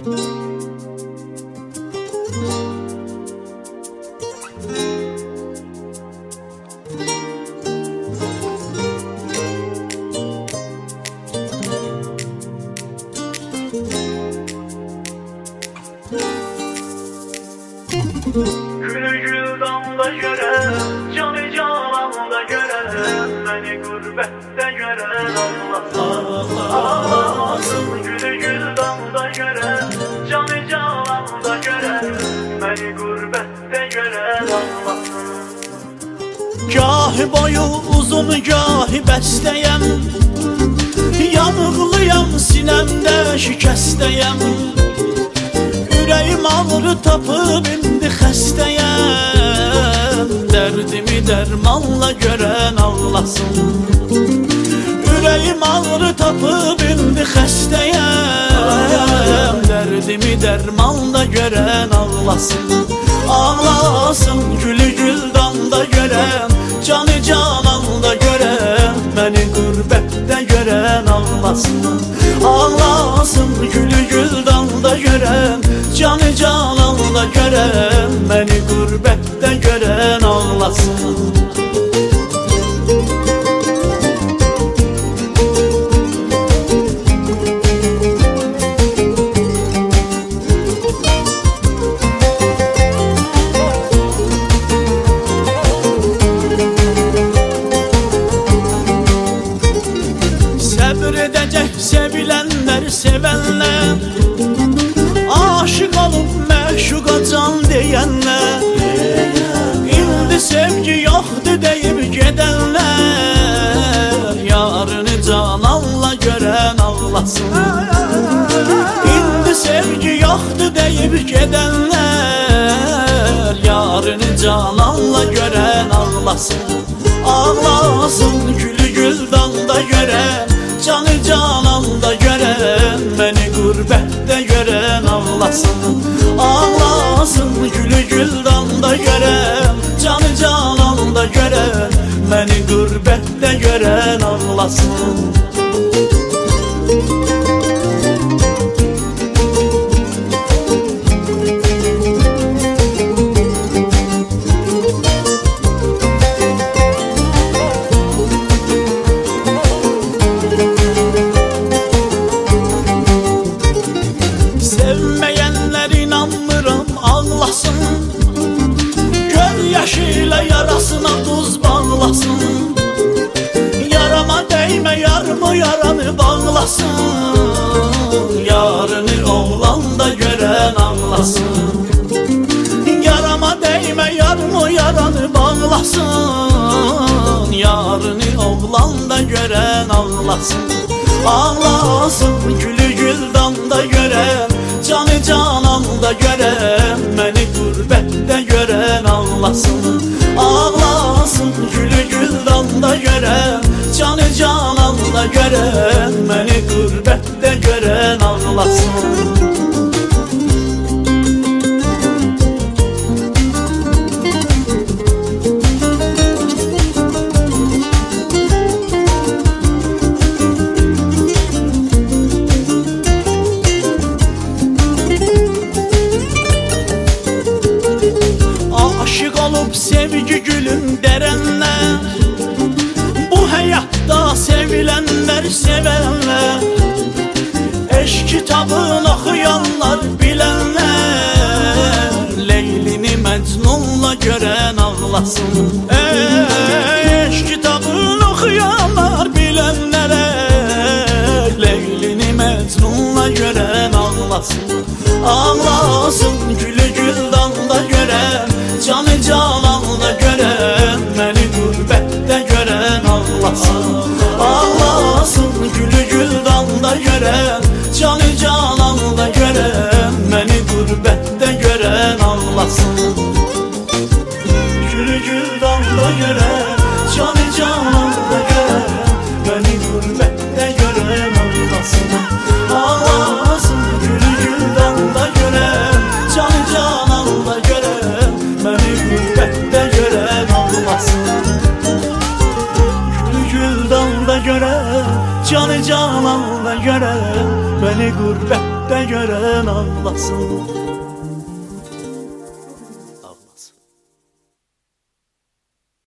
Gülü gül damda gören, canı cananda gören, beni gurbette gören ağlasın. Gülü gül damda gören, canı cananda gören, beni gurbette gören ağlasın. Gahi boyu uzun gahi bəstəyəm, yanıqlıyam sinəmdə şikəstəyəm. Ürəyim ağrı tapıb indi xəstəyəm, dərdimi dərmanla görən ağlasın. Ürəyim ağrı tapıb indi xəstəyəm, dərdimi dərmanla görən ağlasın. Ağlasın gülü gül damda görən, canı cananda görən, məni qürbətdə görən ağlasın. Ağlasın gülü gül damda görən, canı cananda görən, məni qürbətdə görən ağlasın. Sevilenler sevenler, aşık olup məşuqa can deyənlər, indi sevgi yoxdur deyib gedənlər, yarını cananla görən ağlasın. İndi sevgi yoxdur deyib gedənlər, yarını cananla görən ağlasın. Ağlasın gülü gül damda görən, canı cananda görən, məni qürbətdə görən ağlasın. Ağlasın gülü gül damda görən, canı cananda görən, məni qürbətdə görən ağlasın. Sevməyənlər inanmıram ağlasın, göz yaşı ilə yarasına duz bağlasın. Yarama dəymə yarımı yaranı bağlasın, yarını oğlan da görən ağlasın. Yarama dəymə yarımı yaranı bağlasın, yarını oğlan da görən ağlasın. Ağlasın gülü gül damda görən, canı cananda görən, məni qürbətdə görən ağlasın. Ağlasın gülü gül damda görən, canı cananda görən, məni qürbətdə görən ağlasın. Sevgi gülüm derənlər, bu həyatda sevilenlər sevənlər, eşq kitabını oxuyanlar bilənlər, Leylini Məcnunla görən ağlasın. Eşq kitabını oxuyanlar bilənlərə, Leylini Məcnunla görən ağlasın. Ağlasın gülü gül damda görən, canı cananda görən, məni qürbətdə görən ağlasın. Ağlasın gülü gül damda görən, canı cananda görən, məni qürbətdə görən ağlasın. Gülü gül damda görən, canı cananda görən, məni qürbətdə görən ağlasın. Ağlasın gülü gül damda görən, canı cananda görən, məni qürbətdə görən ağlasın. Gülü gül damda görən, canı cananda görən, məni qürbətdə qürbətdə görən ağlasın.